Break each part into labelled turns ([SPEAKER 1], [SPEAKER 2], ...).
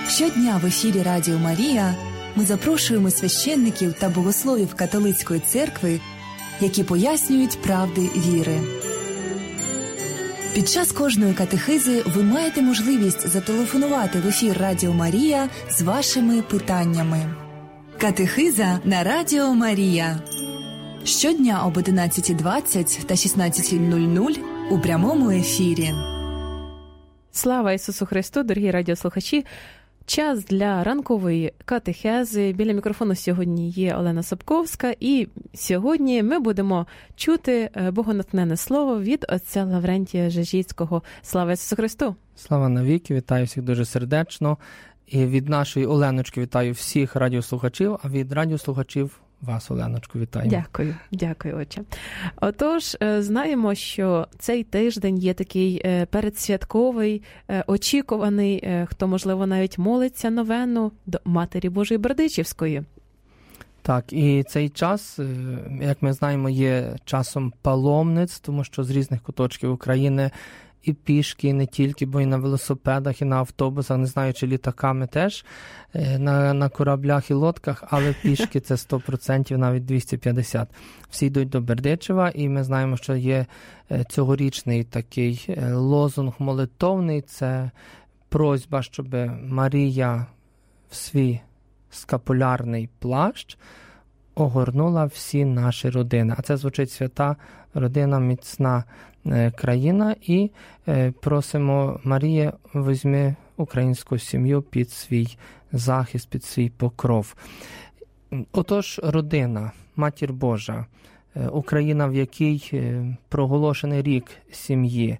[SPEAKER 1] Щодня в ефірі Радіо Марія ми запрошуємо священників та богословів католицької церкви, які пояснюють правди віри. Під час кожної катехизи ви маєте можливість зателефонувати в ефір Радіо Марія з вашими питаннями. Катехиза на Радіо Марія. Щодня об 11:20 та 16:00 у прямому ефірі.
[SPEAKER 2] Слава Ісусу Христу, дорогі радіослухачі! Час для ранкової катехези. Біля мікрофону сьогодні є Олена Сапковська, і сьогодні ми будемо чути богонатхненне слово від отця Лаврентія Жижицького. Слава Ісусу Христу!
[SPEAKER 3] Слава навіки! Вітаю всіх дуже сердечно. І від нашої Оленочки вітаю всіх радіослухачів, а від радіослухачів вас, Оленочку, вітаємо.
[SPEAKER 2] Дякую, отче. Отож, знаємо, що цей тиждень є такий передсвятковий, очікуваний, хто, можливо, навіть молиться новену до Матері Божої Бердичівської.
[SPEAKER 3] Так, і цей час, як ми знаємо, є часом паломниць, тому що з різних куточків України і пішки, і не тільки, бо і на велосипедах, і на автобусах, не знаю, чи літаками теж, на кораблях і лодках, але пішки це 100%, навіть 250%. Всі йдуть до Бердичева, і ми знаємо, що є цьогорічний такий лозунг молитовний, це просьба, щоб Марія в свій скапулярний плащ огорнула всі наші родини. А це звучить свята родина, міцна країна, і просимо, Марія, візьми українську сім'ю під свій захист, під свій покров. Отож, родина, Матір Божа, Україна, в якій проголошений рік сім'ї,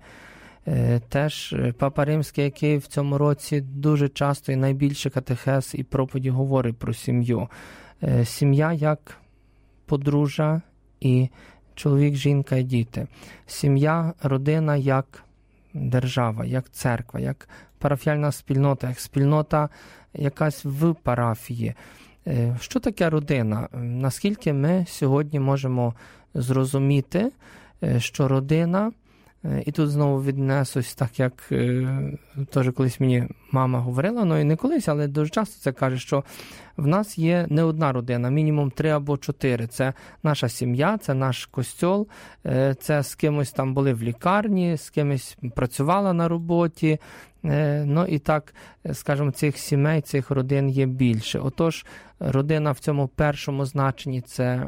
[SPEAKER 3] теж Папа Римський, який в цьому році дуже часто і найбільше катехез і проповіді говорить про сім'ю. Сім'я як подружжя і чоловік, жінка і діти. Сім'я, родина як держава, як церква, як парафіальна спільнота, як спільнота якась в парафії. Що таке родина? Наскільки ми сьогодні можемо зрозуміти, що родина, і тут знову віднесусь, так як теж колись мені мама говорила, ну і не колись, але дуже часто це каже, що в нас є не одна родина, мінімум 3 або 4. Це наша сім'я, це наш костьол, це з кимось там були в лікарні, з кимось працювала на роботі. Ну і так, скажімо, цих сімей, цих родин є більше. Отож, родина в цьому першому значенні – це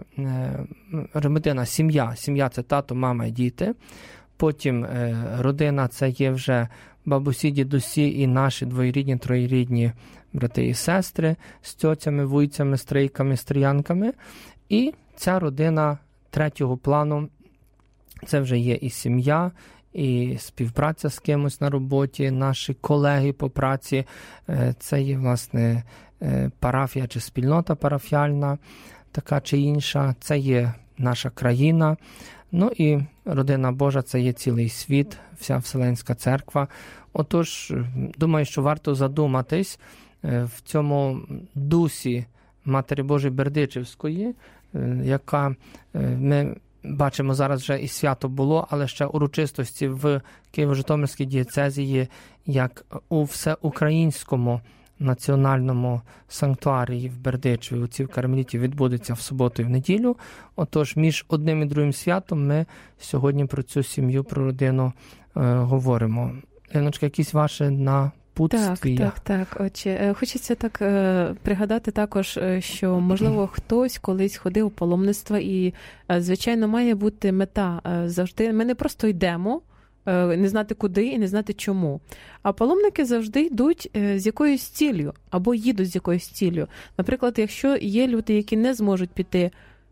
[SPEAKER 3] родина, сім'я. Сім'я – це тато, мама і діти. Потім родина – це є вже бабусі, дідусі і наші двоюрідні, троюрідні брати і сестри з тьотями, вуйцями, стрийками, стріянками. І ця родина третього плану – це вже є і сім'я, і співпраця з кимось на роботі, наші колеги по праці. Це є, власне, парафія чи спільнота парафіальна, така чи інша. Це є наша країна. Ну і родина Божа – це є цілий світ, вся Вселенська церква. Отож, думаю, що варто задуматись в цьому дусі Матері Божої Бердичівської, яка, ми бачимо, зараз вже і свято було, але ще урочистості в Києво-Житомирській дієцезі є, як у всеукраїнському національному санктуарії в Бердичеві, у цій кармеліті, відбудеться в суботу і в неділю. Отож, між одним і другим святом ми сьогодні про цю сім'ю, про родину говоримо. Леночка, якісь ваші напутствия?
[SPEAKER 2] Так. Отже, хочеться так пригадати також, що, можливо, хтось колись ходив у паломництво і, звичайно, має бути мета завжди. Ми не просто йдемо, не знати куди і не знати чому. А паломники завжди йдуть з якоюсь ціллю, або їдуть з якоюсь ціллю. Наприклад, якщо є люди, які не зможуть піти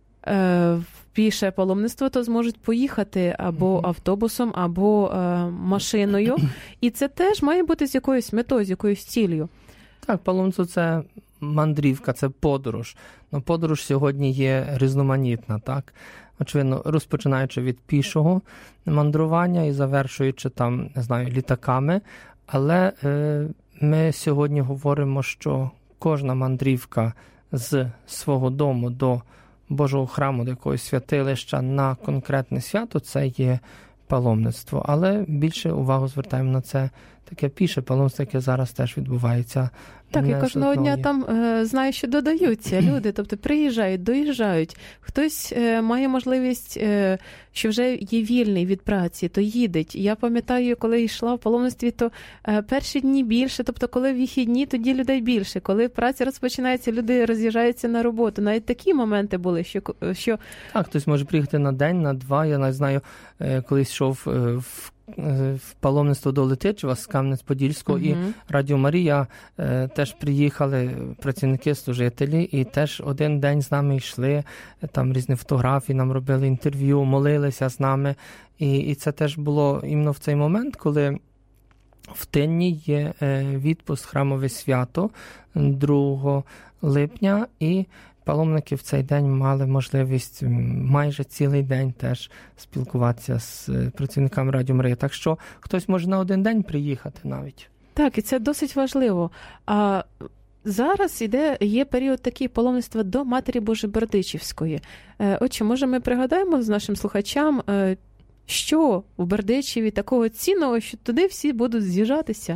[SPEAKER 2] в піше паломництво, то зможуть поїхати або автобусом, або машиною. І це теж має бути з якоюсь метою, з якоюсь ціллю.
[SPEAKER 3] Так, паломництво – це мандрівка, це подорож. Но подорож сьогодні є різноманітна, так? Очевидно, розпочинаючи від пішого мандрування і завершуючи там, не знаю, літаками. Але ми сьогодні говоримо, що кожна мандрівка з свого дому до Божого храму, до якогось святилища на конкретне свято – це є паломництво. Але більше увагу звертаємо на це таке піше паломництво, яке зараз теж відбувається.
[SPEAKER 2] Так, і кожного дня там, знаю, що додаються люди, тобто приїжджають, доїжджають. Хтось має можливість, що вже є вільний від праці, то їдеть. Я пам'ятаю, коли йшла в паломництві, то перші дні більше, тобто коли вихідні, тоді людей більше. Коли праця розпочинається, люди роз'їжджаються на роботу. Навіть такі моменти були, що... Так,
[SPEAKER 3] хтось може приїхати на день, на два. Я навіть знаю, колись йшов в паломництво до Летичева з Кам'янець-Подільського, і Радіо Марія теж приїхали працівники, служителі, і теж один день з нами йшли, там різні фотографії, нам робили інтерв'ю, молилися з нами. І це теж було іменно в цей момент, коли в Тинні є відпуск храмове свято 2 липня, і паломники в цей день мали можливість майже цілий день теж спілкуватися з працівниками Радіо Марія. Так що хтось може на один день приїхати навіть.
[SPEAKER 2] Так, і це досить важливо. А зараз є період такий паломництва до Матері Божої Бердичівської. Отже, може ми пригадаємо з нашим слухачам, що в Бердичеві такого цінного, що туди всі будуть з'їжджатися,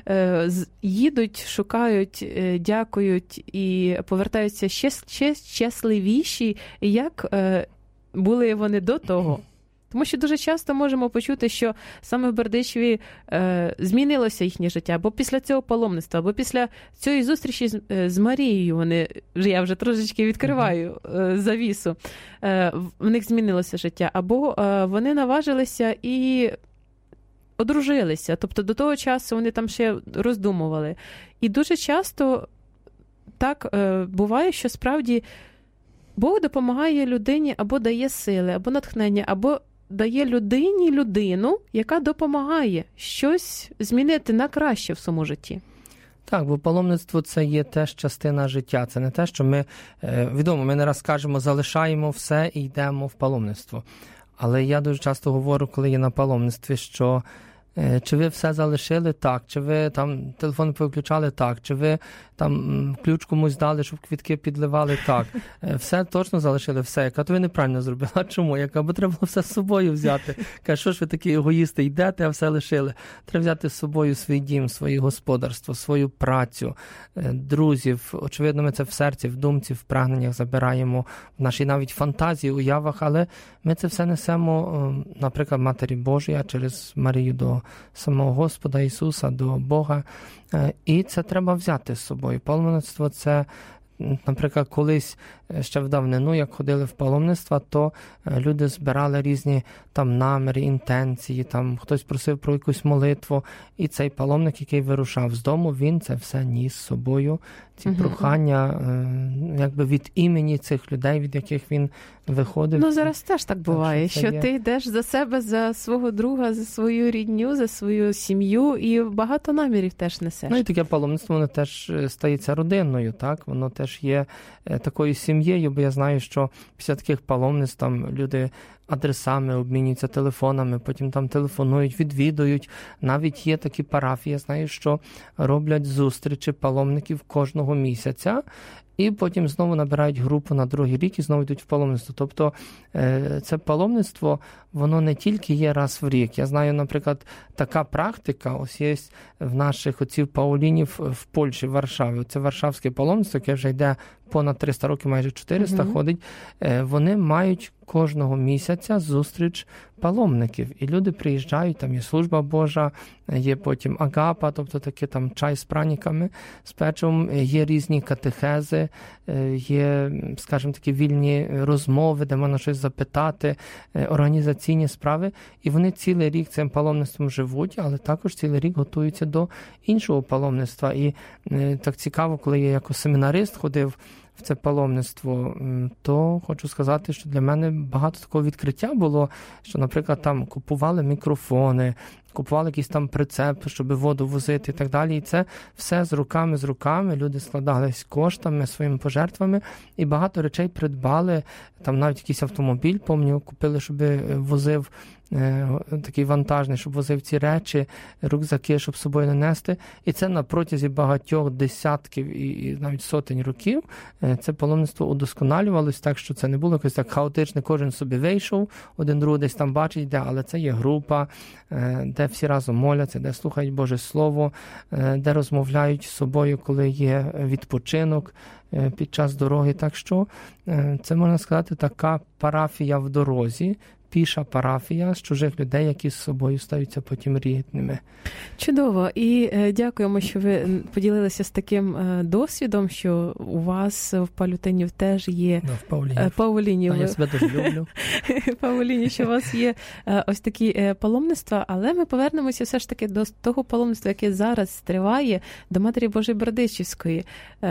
[SPEAKER 2] їдуть, шукають, дякують і повертаються ще щасливіші, як були вони до того. Тому що дуже часто можемо почути, що саме в Бердичеві змінилося їхнє життя, або після цього паломництва, або після цієї зустрічі з Марією, я вже трошечки відкриваю завісу, в них змінилося життя, або вони наважилися і одружилися, тобто до того часу вони там ще роздумували. І дуже часто так буває, що справді Бог допомагає людині або дає сили, або натхнення, або дає людині людину, яка допомагає щось змінити на краще в своєму житті.
[SPEAKER 3] Так, бо паломництво – це є теж частина життя. Це не те, що ми, відомо, ми не раз кажемо, залишаємо все і йдемо в паломництво. Але я дуже часто говорю, коли є на паломництві, що чи ви все залишили? Так. Чи ви там телефон повиключали? Так. Чи ви там ключ комусь дали, щоб квітки підливали? Так. Все точно залишили? Все. Яка то ви неправильно зробили? А чому? Бо треба було все з собою взяти. Каже, що ж ви такі егоїсти, йдете, а все лишили? Треба взяти з собою свій дім, своє господарство, свою працю, друзів. Очевидно, ми це в серці, в думці, в прагненнях забираємо, в нашій навіть фантазії, уявах, але ми це все несемо, наприклад, Матері Божій, через Марію до самого Господа Ісуса, до Бога. І це треба взяти з собою. Паломництво – це, наприклад, колись ще в давнину, як ходили в паломництва, то люди збирали різні там наміри, інтенції, там хтось просив про якусь молитву, і цей паломник, який вирушав з дому, він це все ніс з собою, ці прохання, якби від імені цих людей, від яких він виходив.
[SPEAKER 2] Зараз теж так буває, що ти йдеш за себе, за свого друга, за свою рідню, за свою сім'ю, і багато намірів теж несеш.
[SPEAKER 3] І таке паломництво, воно теж стається родинною, так? Воно теж є такою сім'єю, бо я знаю, що після таких паломництв там люди адресами обмінюються, телефонами, потім там телефонують, відвідують. Навіть є такі парафії, я знаю, що роблять зустрічі паломників кожного місяця, і потім знову набирають групу на другий рік і знову йдуть в паломництво. Тобто це паломництво, воно не тільки є раз в рік. Я знаю, наприклад, така практика, ось є в наших отців Паулінів в Польщі, в Варшаві. Це Варшавське паломництво, яке вже йде понад 300 років, майже 400 ходить. Вони мають кожного місяця зустріч паломників. І люди приїжджають, там є служба Божа, є потім агапа, тобто таке там чай з праниками, з печивом, є різні катехези, є, скажімо, такі вільні розмови, де можна щось запитати, організаційні справи. І вони цілий рік цим паломництвом живуть, але також цілий рік готуються до іншого паломництва. І так цікаво, коли я як семінарист ходив в це паломництво, то хочу сказати, що для мене багато такого відкриття було, що, наприклад, там купували мікрофони, купували якийсь там прицеп, щоб воду возити і так далі. І це все з руками. Люди складались коштами, своїми пожертвами, і багато речей придбали. Там навіть якийсь автомобіль, пам'ятаю, купили, щоб возив такий вантажний, щоб возив ці речі, рюкзаки, щоб з собою не нести. І це на протязі багатьох десятків і навіть сотень років це паломництво удосконалювалось так, що це не було якось так хаотично, кожен собі вийшов, один другий десь там бачить, де, але це є група, де всі разом моляться, де слухають Боже Слово, де розмовляють з собою, коли є відпочинок під час дороги. Так що це, можна сказати, така парафія в дорозі, піша парафія з чужих людей, які з собою стаються потім рідними.
[SPEAKER 2] Чудово. І дякуємо, що ви поділилися з таким досвідом, що у вас в Павлютинів теж є...
[SPEAKER 3] В Павлінів. Я себе дуже люблю.
[SPEAKER 2] Павліні, що у вас є ось такі паломництва, але ми повернемося все ж таки до того паломництва, яке зараз триває, до Матері Божої Бердичівської.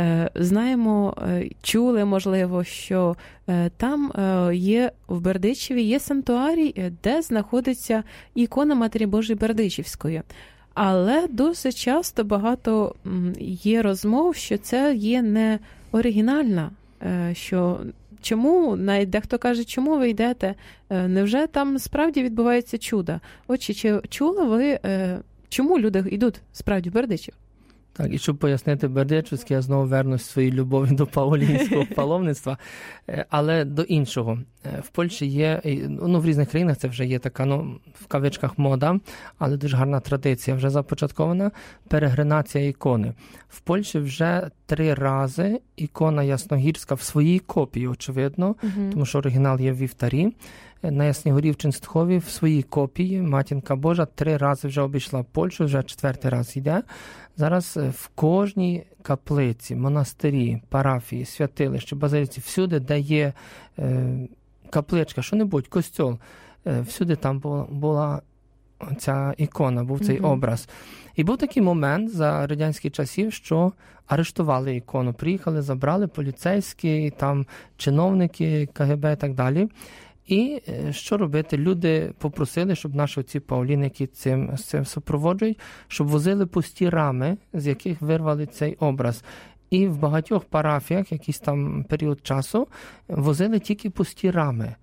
[SPEAKER 2] Знаємо, чули, можливо, що там є в Бердичеві є санктуарій, де знаходиться ікона Матері Божої Бердичівської. Але досить часто багато є розмов, що це є не оригінальна, що чому, навіть дехто каже, чому ви йдете, невже там справді відбувається чудо? Отже, чи чули ви, чому люди йдуть справді в Бердичів?
[SPEAKER 3] Так, і щоб пояснити Бердичівське, я знову вернусь своїй любові до павлінського паломництва, але до іншого. В Польщі є, в різних країнах це вже є така, в кавичках мода, але дуже гарна традиція, вже започаткована, перегринація ікони. В Польщі вже 3 рази ікона Ясногірська в своїй копії, очевидно, тому що оригінал є в вівтарі, на Ясній Горі в Ченстхові в своїй копії Матінка Божа 3 рази вже обійшла Польщу, вже 4-й раз йде. Зараз в кожній каплиці, монастирі, парафії, святилищі, базиліці, всюди, де є капличка, що-небудь, костьол, всюди там була ця ікона, був цей образ. І був такий момент за радянських часів, що арештували ікону, приїхали, забрали поліцейські, там чиновники КГБ і так далі. І що робити? Люди попросили, щоб наші оці павліни, які з цим супроводжують, щоб возили пусті рами, з яких вирвали цей образ. І в багатьох парафіях, якийсь там період часу, возили тільки пусті рами.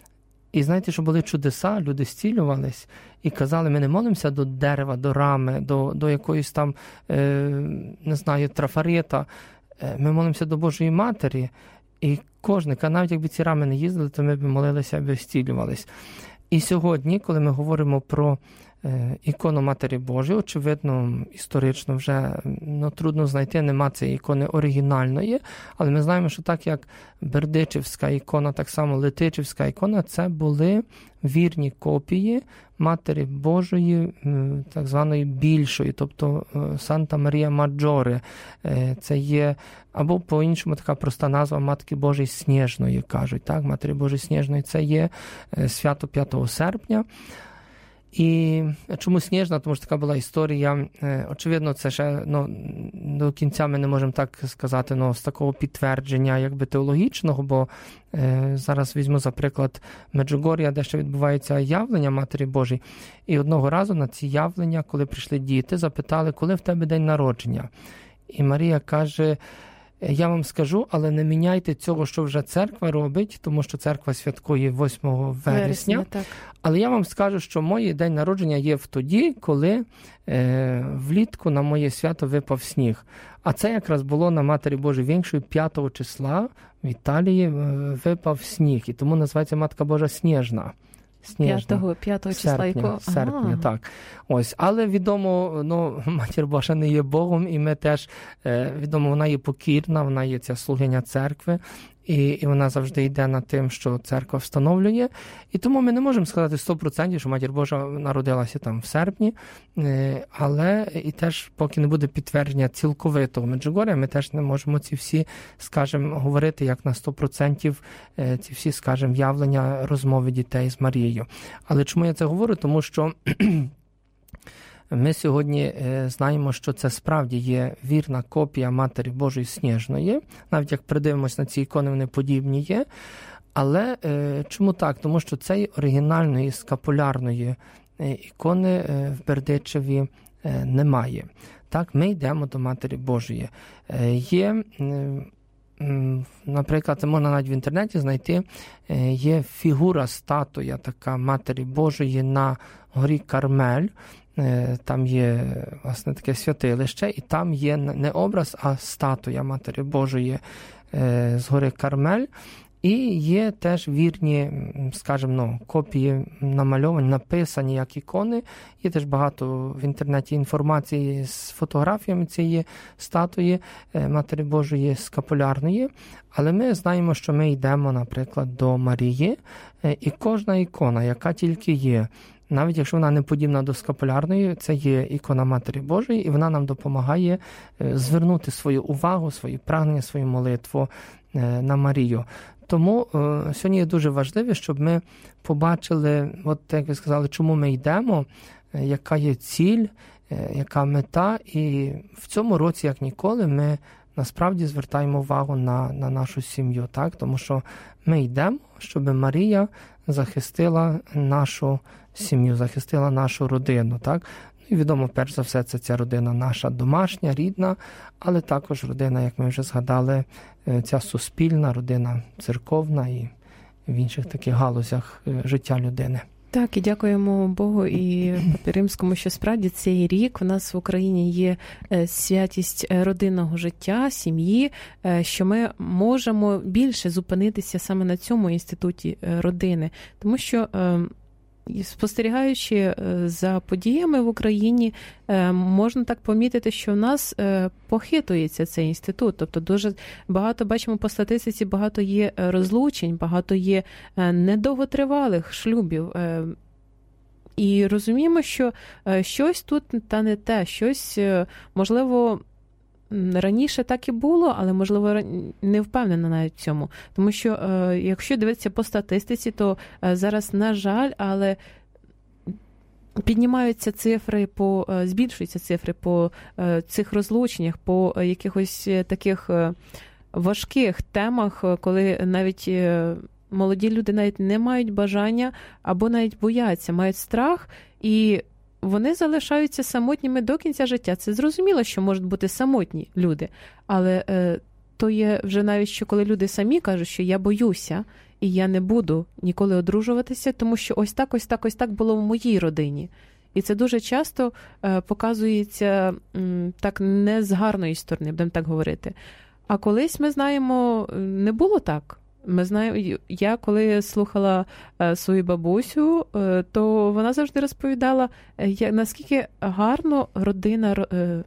[SPEAKER 3] І знаєте, що були чудеса, люди зцілювались і казали, ми не молимося до дерева, до рами, до якоїсь там, не знаю, трафарета, ми молимося до Божої Матері. І кожен, навіть якби ці рами не їздили, то ми б молилися, аби зцілювались. І сьогодні, коли ми говоримо про ікону Матері Божої, очевидно, історично вже трудно знайти, нема цієї ікони оригінальної, але ми знаємо, що так як Бердичівська ікона, так само Летичівська ікона, це були вірні копії Матері Божої, так званої більшої, тобто Санта Марія Маджоре. Це є, або по-іншому така проста назва Матки Божої Сніжної, кажуть, так, Матері Божої Сніжної. Це є свято 5 серпня. І чому Сніжна? Тому що така була історія. Очевидно, це ще до кінця ми не можемо так сказати, з такого підтвердження якби теологічного, бо зараз візьму за приклад Меджугор'я, де ще відбувається явлення Матері Божої. І одного разу на ці явлення, коли прийшли діти, запитали, коли в тебе день народження. І Марія каже, я вам скажу, але не міняйте цього, що вже церква робить, тому що церква святкує 8 вересня.
[SPEAKER 2] Так.
[SPEAKER 3] Але я вам скажу, що моє день народження є тоді, коли влітку на моє свято випав сніг. А це якраз було на Матері Божої Вінкшої 5 числа в Італії випав сніг. І тому називається Матка Божа Сніжна.
[SPEAKER 2] 5 числа.
[SPEAKER 3] Серпня, так. Ось. Але відомо, Матір Божа не є Богом, і ми теж, відомо, вона є покірна, вона є ця слугиня церкви, і вона завжди йде над тим, що церква встановлює. І тому ми не можемо сказати 100%, що Матір Божа народилася там в серпні, але і теж, поки не буде підтвердження цілковитого Меджугор'я, ми теж не можемо ці всі, скажімо, говорити як на 100% ці всі, скажімо, явлення розмови дітей з Марією. Але чому я це говорю? Тому що ми сьогодні знаємо, що це справді є вірна копія Матері Божої Сніжної. Навіть як придивимось на ці ікони, вони подібні є. Але чому так? Тому що цієї оригінальної скапулярної ікони в Бердичеві немає. Так, ми йдемо до Матері Божої. Є наприклад, це можна навіть в інтернеті знайти, є фігура, статуя така Матері Божої на горі Кармель. Там є, власне, таке святилище, і там є не образ, а статуя Матері Божої з гори Кармель. І є теж вірні, скажімо, копії намальовані, написані як ікони. Є теж багато в інтернеті інформації з фотографіями цієї статуї Матері Божої скапулярної. Але ми знаємо, що ми йдемо, наприклад, до Марії, і кожна ікона, яка тільки є, навіть якщо вона не подібна до скапулярної, це є ікона Матері Божої, і вона нам допомагає звернути свою увагу, свої прагнення, свою молитву на Марію. Тому сьогодні є дуже важливо, щоб ми побачили, от як ви сказали, чому ми йдемо, яка є ціль, яка мета. І в цьому році, як ніколи, ми насправді звертаємо увагу на нашу сім'ю, так? Тому що ми йдемо, щоб Марія захистила нашу сім'ю, захистила нашу родину, так? І відомо, перш за все, це ця родина наша домашня, рідна, але також родина, як ми вже згадали, ця суспільна, родина церковна і в інших таких галузях життя людини.
[SPEAKER 2] Так, і дякуємо Богу і Папі Римському, що справді цей рік в нас в Україні є святість родинного життя, сім'ї, що ми можемо більше зупинитися саме на цьому інституті родини. Тому що, спостерігаючи за подіями в Україні, можна так помітити, що в нас похитується цей інститут. Тобто дуже багато, бачимо по статистиці, багато є розлучень, багато є недовготривалих шлюбів. І розуміємо, що щось тут та не те, щось, можливо, раніше так і було, але, можливо, не впевнена навіть в цьому. Тому що, якщо дивитися по статистиці, то зараз, на жаль, але піднімаються цифри, збільшуються цифри по цих розлученнях, по якихось таких важких темах, коли навіть молоді люди навіть не мають бажання або навіть бояться, мають страх, і вони залишаються самотніми до кінця життя. Це зрозуміло, що можуть бути самотні люди, але то є вже навіть, що коли люди самі кажуть, що я боюся, і я не буду ніколи одружуватися, тому що ось так було в моїй родині. І це дуже часто показується так не з гарної сторони, будемо так говорити. А колись, ми знаємо, не було так. Ми знаємо, я коли слухала свою бабусю, то вона завжди розповідала, наскільки гарно родина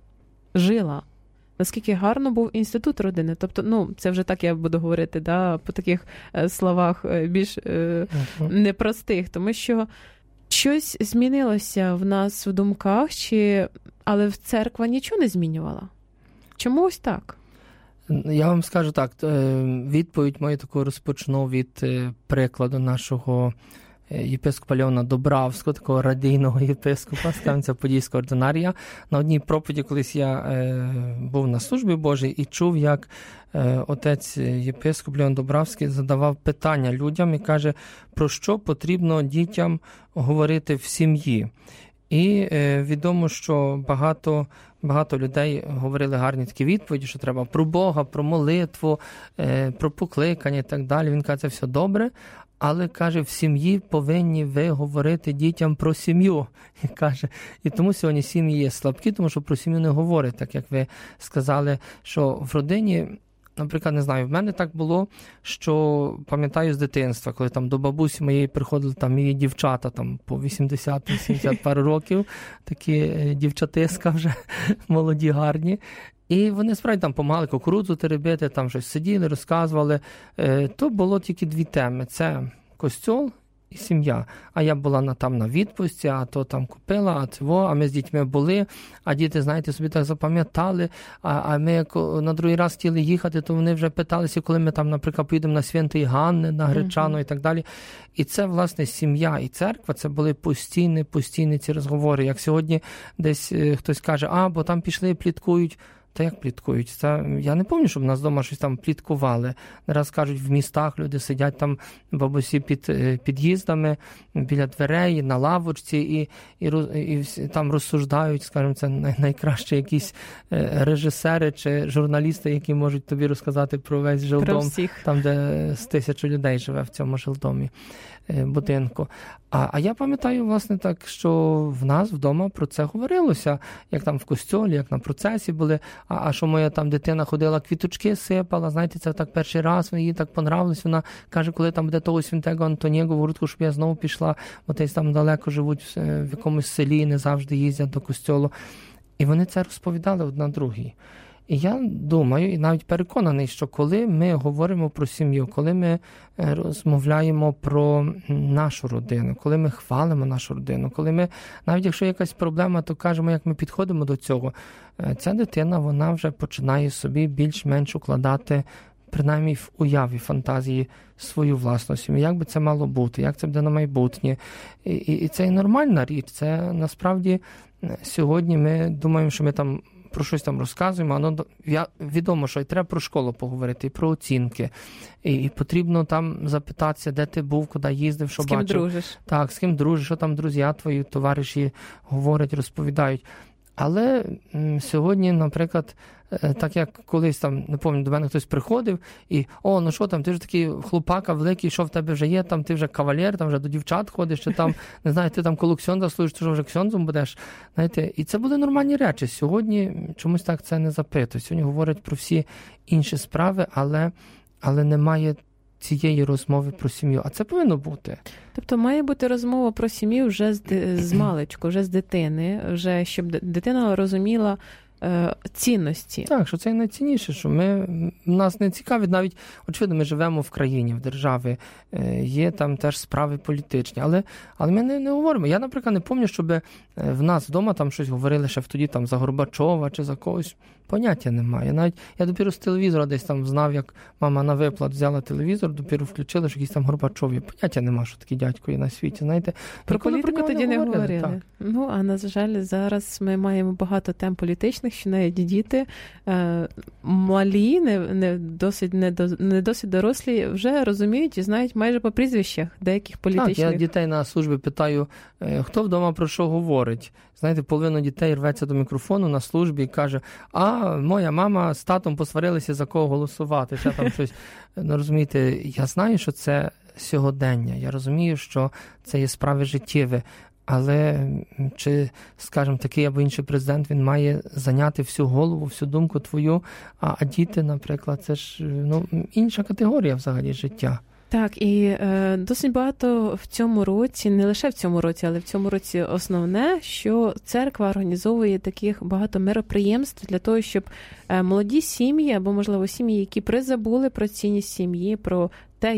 [SPEAKER 2] жила, наскільки гарно був інститут родини. Тобто, це вже так я буду говорити, да, по таких словах більш непростих, тому що щось змінилося в нас в думках, але церква нічого не змінювала. Чому ось так?
[SPEAKER 3] Я вам скажу так, відповідь мою таку розпочну від прикладу нашого єпископа Леона Добравського, такого радійного єпископа з Кам'янця-Подільського ординарія. На одній проповіді колись я був на службі Божій і чув, як отець єпископ Леон Добравський задавав питання людям і каже, про що потрібно дітям говорити в сім'ї. І відомо, що багато людей говорили гарні такі відповіді, що треба про Бога, про молитву, про покликання і так далі. Він каже, це все добре, але, каже, в сім'ї повинні ви говорити дітям про сім'ю. І каже, і тому сьогодні сім'ї є слабкі, тому що про сім'ю не говорять, так як ви сказали, що в родині, наприклад, не знаю, в мене так було, що пам'ятаю з дитинства, коли там до бабусі моєї приходили там її дівчата там по 80-70 пару років, такі дівчатиська вже молоді, гарні. І вони справді там допомагали кукурудзу теребити, там щось сиділи, розказували. То було тільки дві теми. Це костьол і сім'я. А я була там на відпустці, а то там купила, а ми з дітьми були, а діти, знаєте, собі так запам'ятали, а ми як на другий раз хотіли їхати, то вони вже питалися, коли ми там, наприклад, поїдемо на Святої Ганни, на Гречану і так далі. І це, власне, сім'я і церква, це були постійні ці розговори. Як сьогодні десь хтось каже, бо там пішли і пліткують, Та як пліткують? Це, я не пам'ятаю, щоб в нас вдома щось там пліткували. Не раз кажуть, в містах люди сидять там, бабусі під під'їздами, біля дверей, на лавочці і там розсуждають, скажімо, це найкраще якісь режисери чи журналісти, які можуть тобі розказати про весь жилдом, там, де з 1000 людей живе в цьому жилдомі, будинку. А я пам'ятаю, власне, так, що в нас вдома про це говорилося, як там в костьолі, як на процесі були, а що моя там дитина ходила, квіточки сипала, знаєте, це так перший раз, їй так понравилось, вона каже, коли там буде того святого Антонієго в гуртку, щоб я знову пішла, бо десь там далеко живуть в якомусь селі, не завжди їздять до костьолу. І вони це розповідали одна другій. І я думаю, і навіть переконаний, що коли ми говоримо про сім'ю, коли ми розмовляємо про нашу родину, коли ми хвалимо нашу родину, коли ми, навіть якщо якась проблема, то кажемо, як ми підходимо до цього, ця дитина, вона вже починає собі більш-менш укладати, принаймні в уяві, фантазії, свою власну сім'ю. Як би це мало бути, як це буде на майбутнє. І це і нормальна річ. Це насправді сьогодні ми думаємо, що ми там про щось там розказуємо, але відомо, що і треба про школу поговорити, і про оцінки. І потрібно там запитатися, де ти був, куди їздив, що бачив.
[SPEAKER 2] З ким дружиш.
[SPEAKER 3] Так, з ким дружиш, що там друзі твої, товариші говорять, розповідають. Але сьогодні, наприклад, так як колись там, не пам'ятаю, до мене хтось приходив і, ну що там, ти ж такий хлопака великий, що в тебе вже є, там ти вже кавалер, там вже до дівчат ходиш, чи там, не знаю, ти там коло ксьондза служиш, ти вже ксьондзом будеш, знаєте, і це були нормальні речі. Сьогодні чомусь так це не запитують. Сьогодні говорять про всі інші справи, але немає цієї розмови про сім'ю. А це повинно бути.
[SPEAKER 2] Тобто має бути розмова про сім'ю вже з маличку, вже з дитини, вже щоб дитина розуміла цінності. Так,
[SPEAKER 3] що це найцінніше, що нас не цікавить, навіть, очевидно, ми живемо в країні, в державі, є там теж справи політичні, але ми не говоримо. Я, наприклад, не пам'ятаю, щоб в нас вдома там щось говорили ще тоді там за Горбачова чи за когось. Поняття немає. Я допіру з телевізора десь там знав, як мама на виплат взяла телевізор, допіру включили, що якісь там Горбачові. Поняття нема, що такий дядько є на світі, знаєте.
[SPEAKER 2] Про політику тоді не говорили. Ну, а на жаль, зараз ми маємо багато тем політичних, що навіть діти малі, не досить дорослі, вже розуміють і знають майже по прізвищах деяких політичних.
[SPEAKER 3] Так, я дітей на службі питаю, хто вдома про що говорить. Знаєте, половина дітей рветься до мікрофону на службі і каже, моя мама з татом посварилися, за кого голосувати. Ще там щось. Ну, розумієте, я знаю, що це сьогодення. Я розумію, що це є справи життєві. Але чи, скажімо, такий або інший президент, він має зайняти всю голову, всю думку твою, а діти, наприклад, це ж інша категорія взагалі життя.
[SPEAKER 2] Так, і досить багато в цьому році, не лише в цьому році, але в цьому році основне, що церква організовує таких багато мероприємств для того, щоб молоді сім'ї, або, можливо, сім'ї, які призабули про цінність сім'ї, про те,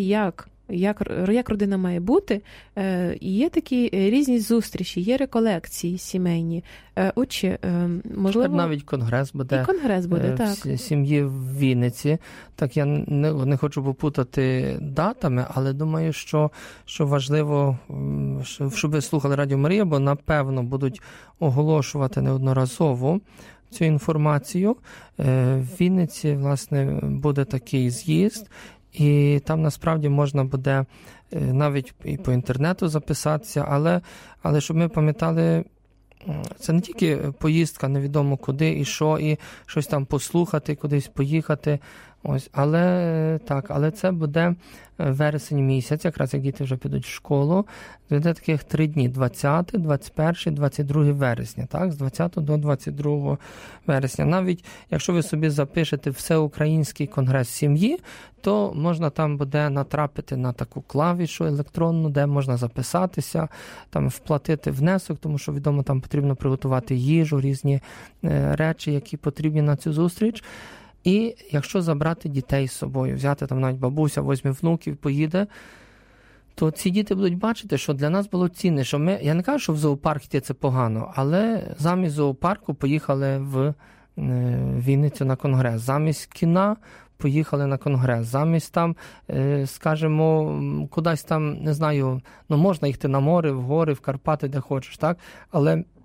[SPEAKER 2] як родина має бути, є такі різні зустрічі, є реколекції сімейні. Отже, можливо...
[SPEAKER 3] Навіть конгрес буде.
[SPEAKER 2] І конгрес буде, так.
[SPEAKER 3] В сім'ї в Вінниці. Так, я не хочу попутати датами, але думаю, що важливо, щоб ви слухали Радіо Марія, бо, напевно, будуть оголошувати неодноразово цю інформацію. В Вінниці, власне, буде такий з'їзд, і там насправді можна буде навіть і по інтернету записатися, але щоб ми пам'ятали, це не тільки поїздка невідомо куди і що, і щось там послухати, кудись поїхати, ось, але це буде вересень місяць, якраз як діти вже підуть в школу, буде таких 3 дні, 20, 21, 22 вересня, так, з 20 до 22 вересня. Навіть якщо ви собі запишете Всеукраїнський конгрес сім'ї, то можна там буде натрапити на таку клавішу електронну, де можна записатися, там вплатити внесок, тому що, відомо, там потрібно приготувати їжу, різні речі, які потрібні на цю зустріч. І якщо забрати дітей з собою, взяти там навіть бабуся, візьме внуків, поїде, то ці діти будуть бачити, що для нас було цінне, що я не кажу, що в зоопарк йти це погано, але замість зоопарку поїхали в Вінницю на конгрес, замість кіна поїхали на конгрес, замість там, скажімо, кудись там, не знаю, можна їхати на море, в гори, в Карпати, де хочеш, так, але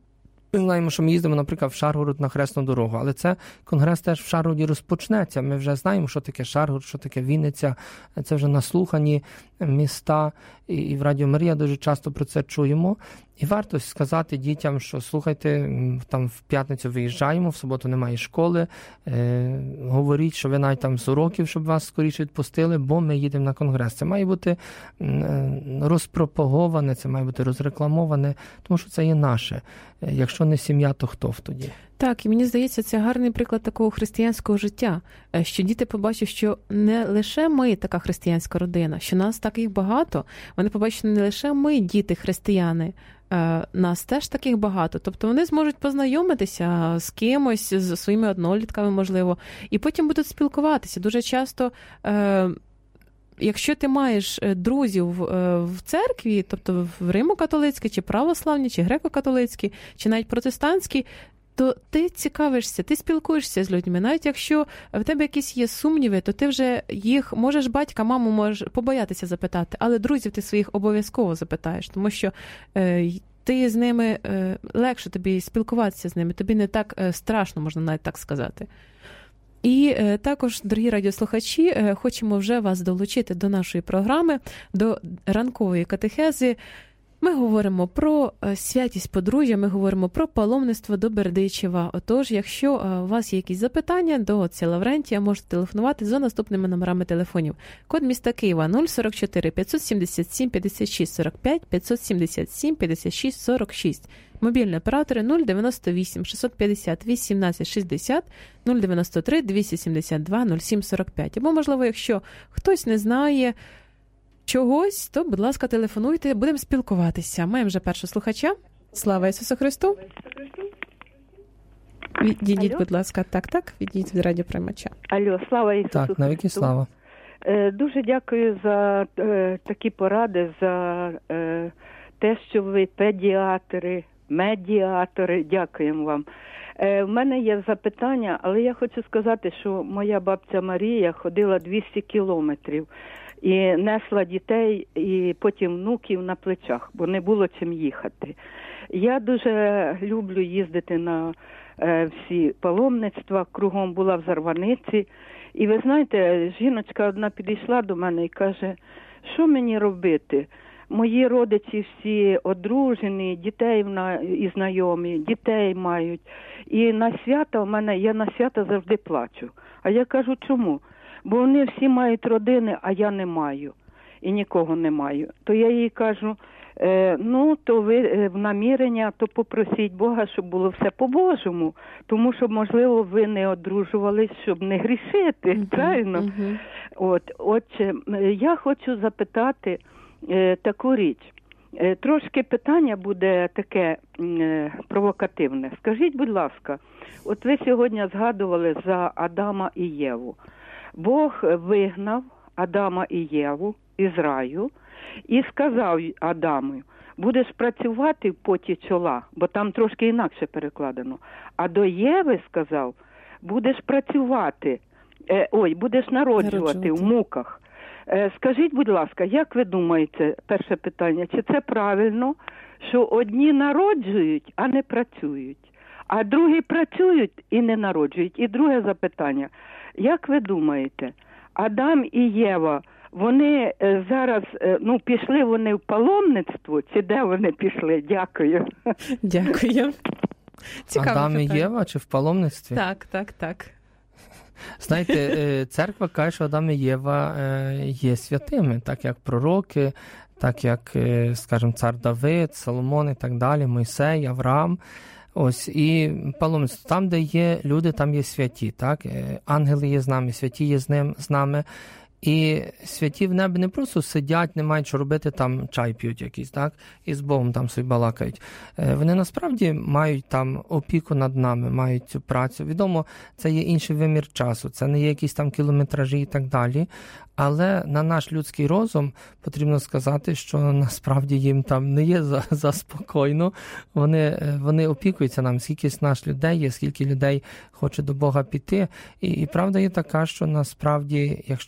[SPEAKER 3] Ми знаємо, що ми їздимо, наприклад, в Шаргород на Хресну дорогу, але це конгрес теж в Шаргороді розпочнеться. Ми вже знаємо, що таке Шаргород, що таке Вінниця. Це вже наслухані міста, і в Радіо Марія дуже часто про це чуємо. І варто сказати дітям, що слухайте, там в п'ятницю виїжджаємо, в суботу немає школи, говоріть, що ви навіть там з уроків, щоб вас скоріше відпустили, бо ми їдемо на конгрес. Це має бути розпропаговане, це має бути розрекламоване, тому що це є наше. Якщо не сім'я, то хто тоді?
[SPEAKER 2] Так, і мені здається, це гарний приклад такого християнського життя, що діти побачать, що не лише ми така християнська родина, що нас таких багато, вони побачать, що не лише ми, діти християни, нас теж таких багато. Тобто вони зможуть познайомитися з кимось, з своїми однолітками, можливо, і потім будуть спілкуватися. Дуже часто, якщо ти маєш друзів в церкві, тобто в Римо-католицькій, чи православній, чи греко-католицькій, чи навіть протестантській, то ти цікавишся, ти спілкуєшся з людьми. Навіть якщо в тебе якісь є сумніви, то ти вже їх можеш батька, маму можеш побоятися запитати, але друзів ти своїх обов'язково запитаєш, тому що ти з ними, легше тобі спілкуватися з ними, тобі не так страшно, можна навіть так сказати. І також, дорогі радіослухачі, хочемо вже вас долучити до нашої програми, до ранкової катехези. Ми говоримо про святість подружжя, ми говоримо про паломництво до Бердичева. Отож, якщо у вас є якісь запитання до отця Лаврентія, можете телефонувати за наступними номерами телефонів. Код міста Києва 044 577 56 45, 577 56 46. Мобільні оператори 098 650 18 60, 093 272 07 45. Або, можливо, якщо хтось не знає чогось, то, будь ласка, телефонуйте, будемо спілкуватися. Маємо вже першого слухача. Слава Ісусу Христу! Відійдіть, будь ласка. Так, відійдіть від радіоприймача.
[SPEAKER 4] Алло, слава Ісусу Христу!
[SPEAKER 3] Так, навіки слава.
[SPEAKER 4] Дуже дякую за такі поради, за те, що ви педіатри, медіатори. Дякуємо вам. В мене є запитання, але я хочу сказати, що моя бабця Марія ходила 200 кілометрів і несла дітей, і потім внуків на плечах, бо не було чим їхати. Я дуже люблю їздити на всі паломництва, кругом була в Зарваниці. І ви знаєте, жіночка одна підійшла до мене і каже, що мені робити? Мої родичі всі одружені, дітей і знайомі, дітей мають. І на свята я на свята завжди плачу. А я кажу, чому? Бо вони всі мають родини, а я не маю. І нікого не маю. То я їй кажу, то ви в намірення, то попросіть Бога, щоб було все по-божому. Тому що, можливо, ви не одружувались, щоб не грішити, правильно? Отже, я хочу запитати таку річ. Трошки питання буде таке провокативне. Скажіть, будь ласка, от ви сьогодні згадували за Адама і Єву. Бог вигнав Адама і Єву із раю і сказав Адаму, будеш працювати в поті чола, бо там трошки інакше перекладено. А до Єви сказав, будеш працювати, будеш народжувати в муках. Скажіть, будь ласка, як ви думаєте, перше питання, чи це правильно, що одні народжують, а не працюють, а другі працюють і не народжують? І друге запитання, як ви думаєте, Адам і Єва, вони зараз, пішли вони в паломництво, чи де вони пішли? Дякую.
[SPEAKER 2] Дякую. Цікаве
[SPEAKER 3] Адам і
[SPEAKER 2] питання.
[SPEAKER 3] Єва чи в паломництві?
[SPEAKER 2] Так.
[SPEAKER 3] Знаєте, церква каже, що Адам і Єва є святими, так як пророки, так як, скажімо, цар Давид, Соломон і так далі, Мойсей, Авраам. Ось, і паломництво, там, де є люди, там є святі, так? Ангели є з нами, святі є з нами. І святі в небі не просто сидять, не мають що робити, там чай п'ють якийсь, так? І з Богом там собі балакають. Вони насправді мають там опіку над нами, мають цю працю. Відомо, це є інший вимір часу, це не є якісь там кілометражі і так далі. Але на наш людський розум потрібно сказати, що насправді їм там не є заспокійно. Вони опікуються нам, скільки з нас людей є, скільки людей хоче до Бога піти. І правда є така, що насправді, якщо людина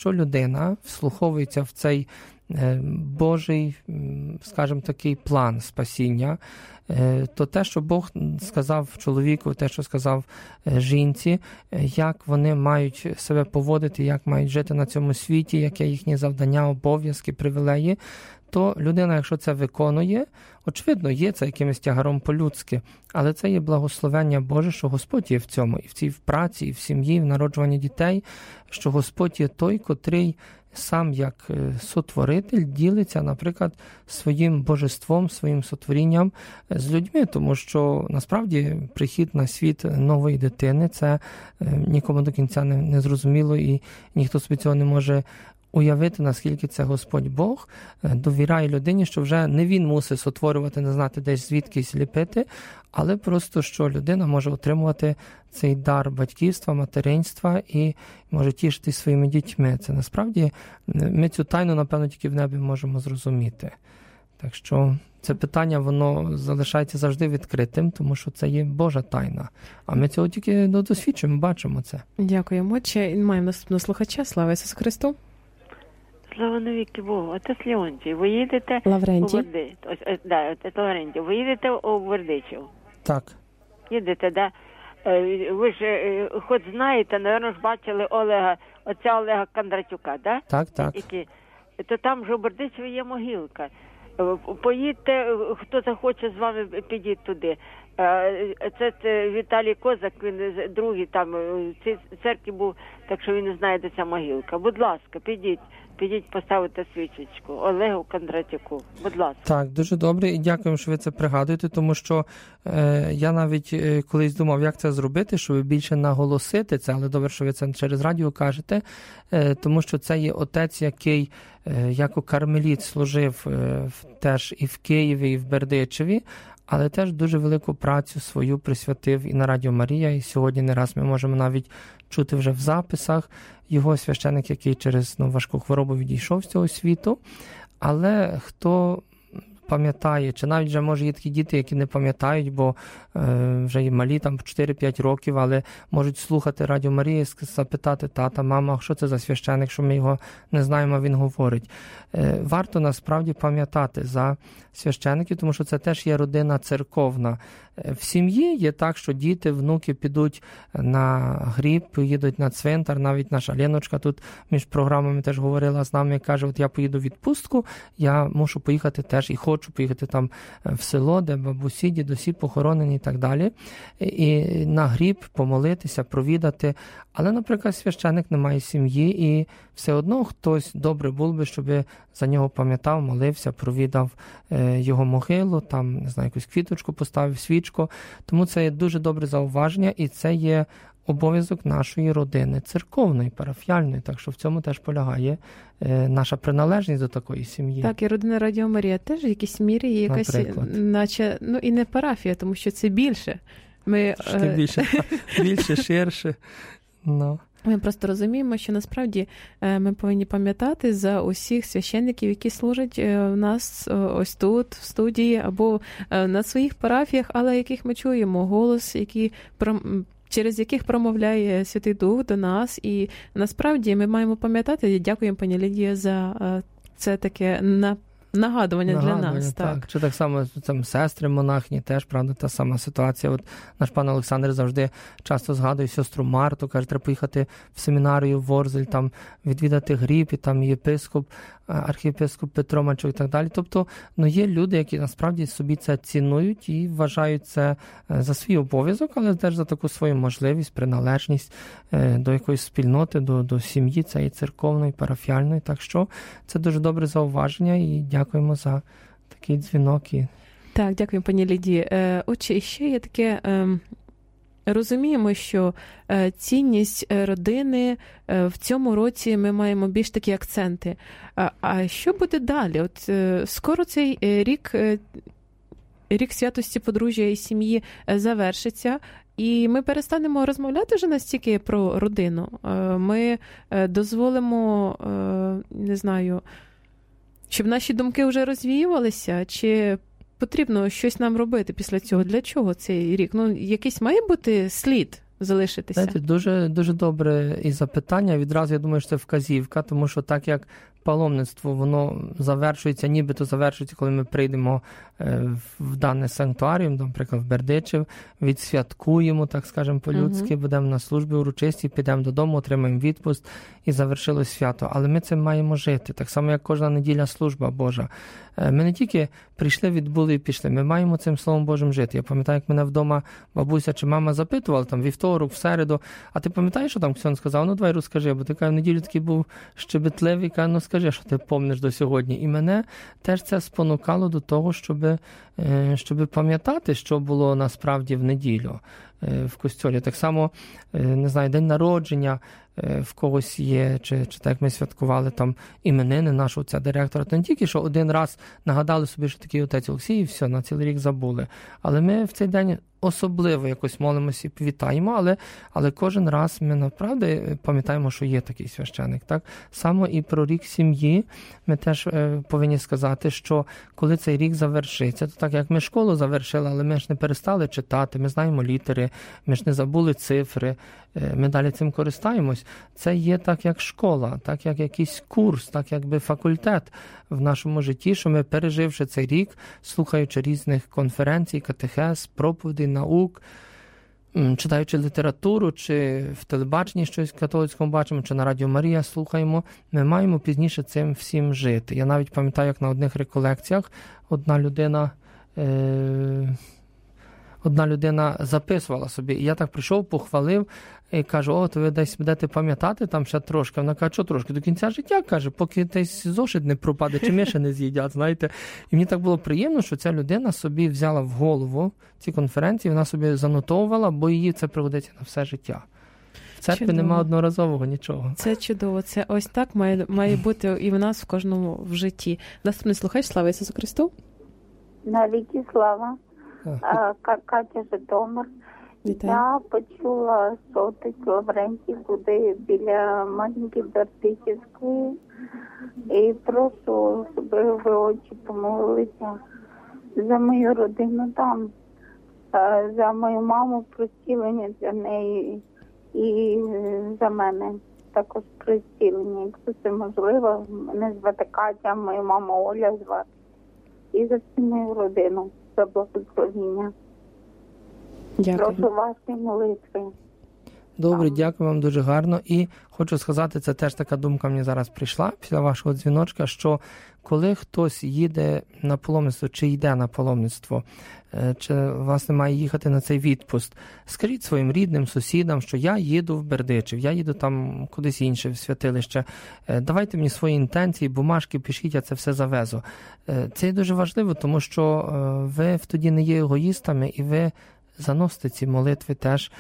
[SPEAKER 3] людина вслуховується в цей Божий, скажімо, такий план спасіння, то те, що Бог сказав чоловіку, те, що сказав жінці, як вони мають себе поводити, як мають жити на цьому світі, яке їхнє завдання, обов'язки, привілеї, то людина, якщо це виконує, очевидно, є це якимось тягаром по-людськи, але це є благословення Боже, що Господь є в цьому, і в цій праці, і в сім'ї, і в народжуванні дітей, що Господь є той, котрий сам як сотворитель ділиться, наприклад, своїм божеством, своїм сотворінням з людьми, тому що насправді прихід на світ нової дитини, це нікому до кінця не зрозуміло, і ніхто собі цього не може уявити, наскільки це Господь Бог довіряє людині, що вже не він мусить сотворювати, не знати десь звідкись ліпити, але просто, що людина може отримувати цей дар батьківства, материнства і може тішитись своїми дітьми. Це насправді, ми цю тайну, напевно, тільки в небі можемо зрозуміти. Так що це питання, воно залишається завжди відкритим, тому що це є Божа тайна. А ми цього тільки досвідчуємо, бачимо це.
[SPEAKER 2] Дякуємо. Маємо наступного слухача. Слава Ісусу Христу.
[SPEAKER 5] Слава навіки Богу. Отець Леонтій, ви їдете
[SPEAKER 2] Лаврентій.
[SPEAKER 5] Ви їдете у Бердичів?
[SPEAKER 3] Так.
[SPEAKER 5] Їдете, да? Ви ж хоч знаєте, напевно ж бачили отця Олега Кондратюка, да?
[SPEAKER 3] Так.
[SPEAKER 5] То там же у Бердичеві є могилка. Поїдьте, хто захоче з вами, підіть туди. Це Віталій Козак, він другий там в цій церкві був, так що він не знає, де ця могилка. Будь ласка, підіть поставити свічечку Олегу Кондратюку. Будь ласка.
[SPEAKER 3] Так, дуже добре, і дякуємо, що ви це пригадуєте, тому що я навіть колись думав, як це зробити, щоб більше наголосити це, але добре, що ви це через радіо кажете, тому що це є отець, який як кармеліт служив теж і в Києві, і в Бердичеві, але теж дуже велику працю свою присвятив і на Радіо Марія, і сьогодні не раз ми можемо навіть чути вже в записах його священик, який через важку хворобу відійшов з цього світу. Але хто пам'ятає, чи навіть вже, може, є такі діти, які не пам'ятають, бо вже є малі, там, 4-5 років, але можуть слухати Радіо Марія і запитати: тата, мама, що це за священик, що ми його не знаємо, а він говорить. Варто насправді пам'ятати за священиків, тому що це теж є родина церковна. В сім'ї є так, що діти, внуки підуть на гріб, їдуть на цвинтар, навіть наша Леночка тут між програмами теж говорила з нами, каже: от я поїду в відпустку, я мушу поїхати теж і хочу поїхати там в село, де бабусі, дідусі похоронені і так далі, і на гріб помолитися, провідати. Але, наприклад, священик не має сім'ї, і все одно хтось добре був би, щоб за нього пам'ятав, молився, провідав його могилу, там, не знаю, якусь квіточку поставив, свічку. Тому це є дуже добре зауваження, і це є обов'язок нашої родини, церковної, парафіальної, так що в цьому теж полягає наша приналежність до такої сім'ї.
[SPEAKER 2] Так, і родина Радіо Марія теж в якійсь мірі є якась, наче, і не парафія, тому що це більше.
[SPEAKER 3] Більше, ширше.
[SPEAKER 2] Ми просто розуміємо, що насправді ми повинні пам'ятати за усіх священників, які служать у нас ось тут, в студії, або на своїх парафіях, але яких ми чуємо голос, через яких промовляє Святий Дух до нас. І насправді ми маємо пам'ятати, дякуємо, пані Лідія, за це таке нагадування для нас. Так.
[SPEAKER 3] Чи так само там сестри монахні теж, правда, та сама ситуація. От наш пан Олександр завжди часто згадує сестру Марту, каже, треба поїхати в семінарію в Ворзель, там відвідати гріб, і там єпископ, архієпископ Петро Мачук і так далі. Тобто, є люди, які насправді собі це цінують і вважають це за свій обов'язок, але теж за таку свою можливість, приналежність до якоїсь спільноти, до сім'ї, цієї церковної, парафіальної. Так що це дуже добре зауваження, і дякуємо за такий дзвінок.
[SPEAKER 2] Так, дякую, пані Лідії. Отже, ще є таке... Розуміємо, що цінність родини в цьому році ми маємо більш такі акценти. А що буде далі? От скоро цей рік святості подружжя і сім'ї завершиться, і ми перестанемо розмовляти вже настільки про родину. Ми дозволимо, не знаю, щоб наші думки вже розвіювалися, чи потрібно щось нам робити після цього? Для чого цей рік? Якийсь має бути слід залишитися?
[SPEAKER 3] Знаєте, дуже, дуже добре і запитання. Відразу, я думаю, що це вказівка, тому що так як паломництво, воно завершується, нібито завершується, коли ми прийдемо в дане санктуаріум, наприклад, в Бердичів, відсвяткуємо, так скажемо, по-людськи, будемо на службі урочистій, підемо додому, отримаємо відпуст і завершилось свято. Але ми цим маємо жити, так само, як кожна неділя служба Божа. Ми не тільки прийшли, відбули і пішли, ми маємо цим Словом Божим жити. Я пам'ятаю, як мене вдома бабуся чи мама запитувала, там, вівторок, в середу, а ти пам'ятаєш, що там Ксьон сказав? Ну, давай розкажи, бо ти, в неділю такий був щебетливий, каже, ну, скажи, що ти помниш до сьогодні. І мене теж це спонукало до того, щоб пам'ятати, що було насправді в неділю в костьолі. Так само, не знаю, день народження в когось є, чи так як ми святкували там іменини нашого отця директора, то не тільки, що один раз нагадали собі, що такий отець Олексій, і все, на цілий рік забули. Але ми в цей день особливо якось молимося і вітаємо, але кожен раз ми направді пам'ятаємо, що є такий священик. Так само і про рік сім'ї ми теж повинні сказати, що коли цей рік завершиться, то так як ми школу завершили, але ми ж не перестали читати, ми знаємо літери, ми ж не забули цифри, ми далі цим користаємось. Це є так як школа, так як якийсь курс, так якби факультет в нашому житті, що ми, переживши цей рік, слухаючи різних конференцій, катехез, проповідей, наук, читаючи літературу, чи в телебаченні щось католицькому бачимо, чи на Радіо Марія слухаємо, ми маємо пізніше цим всім жити. Я навіть пам'ятаю, як на одних реколекціях одна людина записувала собі. І я так прийшов, похвалив і кажу, о, то ви десь будете пам'ятати там ще трошки. Вона каже, що трошки? До кінця життя, каже, поки десь зошит не пропаде, чи миші не з'їдять, знаєте. І мені так було приємно, що ця людина собі взяла в голову ці конференції, вона собі занотовувала, бо її це пригодиться на все життя. В церкві немає одноразового нічого.
[SPEAKER 2] Це чудово. Це ось так має бути і в нас в кожному в житті. Наступний слухач, слава Ісусу Христу.
[SPEAKER 6] Навіки слава. Катя Житомир.
[SPEAKER 2] Вітаю.
[SPEAKER 6] Я почула, що отець Лаврентій буде біля маленької Бердичівської. І прошу, щоб ви очі помолилися за мою родину там, за мою маму, про зцілення за неї і за мене також про зцілення. Якщо це можливо, мене звати Катя, мою маму Оля звати. І за всю мою родину, за благословіння.
[SPEAKER 2] Дякую.
[SPEAKER 6] Прошу ваші молитви.
[SPEAKER 3] Добре, дякую вам дуже гарно. І хочу сказати, це теж така думка мені зараз прийшла після вашого дзвіночка, що коли хтось їде на паломництво, чи йде на паломництво, чи, власне, має їхати на цей відпуст, скажіть своїм рідним, сусідам, що я їду в Бердичів, я їду там кудись інше, в святилище. Давайте мені свої інтенції, бумажки, пишіть, я це все завезу. Це є дуже важливо, тому що ви тоді не є егоїстами, і ви заносите ці молитви теж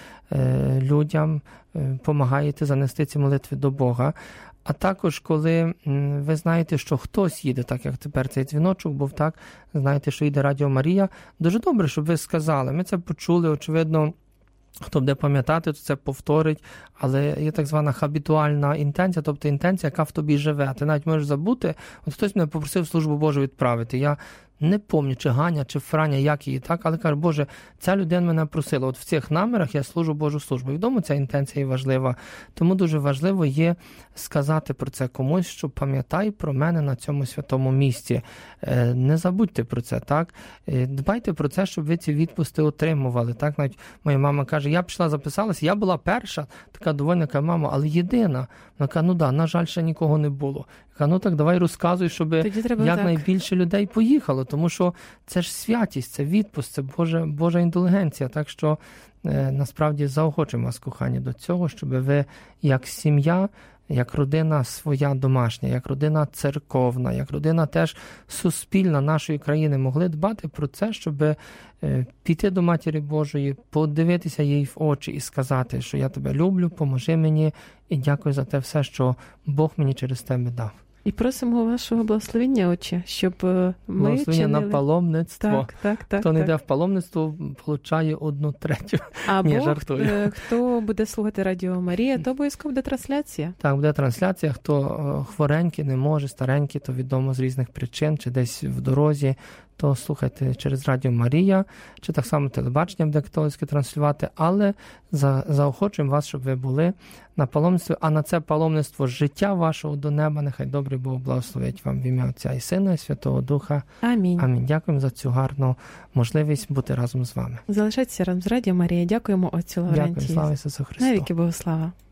[SPEAKER 3] людям, допомагаєте занести ці молитви до Бога. А також, коли ви знаєте, що хтось їде, так як тепер цей дзвіночок був, так, знаєте, що йде Радіо Марія, дуже добре, щоб ви сказали. Ми це почули, очевидно, хто буде пам'ятати, то це повторить, але є так звана хабітуальна інтенція, тобто інтенція, яка в тобі живе. Ти навіть можеш забути, от хтось мене попросив службу Божу відправити, я не пам'ятаю, чи Ганя, чи Франя, як її, так, але кажу, Боже, ця людина мене просила, от в цих намірах я служу Божу службу. Відомо, ця інтенція важлива, тому дуже важливо є сказати про це комусь, що пам'ятай про мене на цьому святому місці. Не забудьте про це, так, дбайте про це, щоб ви ці відпусти отримували, так, навіть моя мама каже, я пішла, записалася, я була перша, така довольна, каже, мамо, але єдина. Вона каже, ну да, на жаль, ще нікого не було. Я кажу, ну так, давай розказуй, щоб якнайбільше людей поїхало, тому що це ж святість, це відпуск, це Божа індулгенція, так що насправді заохочуємо вас, кохані, до цього, щоб ви як сім'я, як родина своя домашня, як родина церковна, як родина теж суспільна нашої країни могли дбати про це, щоб піти до Матері Божої, подивитися їй в очі і сказати, що я тебе люблю, поможи мені і дякую за те все, що Бог мені через тебе дав.
[SPEAKER 2] І просимо вашого благословення, Отче, щоб ми
[SPEAKER 3] благословення
[SPEAKER 2] чинили...
[SPEAKER 3] на паломництво.
[SPEAKER 2] Так.
[SPEAKER 3] Хто не йде в паломництво, получає 1/3.
[SPEAKER 2] Або
[SPEAKER 3] Ні, жартую.
[SPEAKER 2] Хто буде слухати Радіо Марія, то обов'язково буде трансляція.
[SPEAKER 3] Так, буде трансляція. Хто хворенький, не може, старенький, то відомо з різних причин, чи десь в дорозі, то слухайте через Радіо Марія, чи так само телебачення буде католицьке транслювати, але заохочуємо вас, щоб ви були на паломництві, а на це паломництво життя вашого до неба, нехай добрий Бог благословить вам в ім'я Отця і Сина, і Святого Духа.
[SPEAKER 2] Амінь.
[SPEAKER 3] Амінь. Дякуємо за цю гарну можливість бути разом з вами.
[SPEAKER 2] Залишайтеся разом з Радіо Марія. Дякуємо Отцю Лаврентію.
[SPEAKER 3] Дякую, слава Ісусу Христу.
[SPEAKER 2] Навіки Богослава.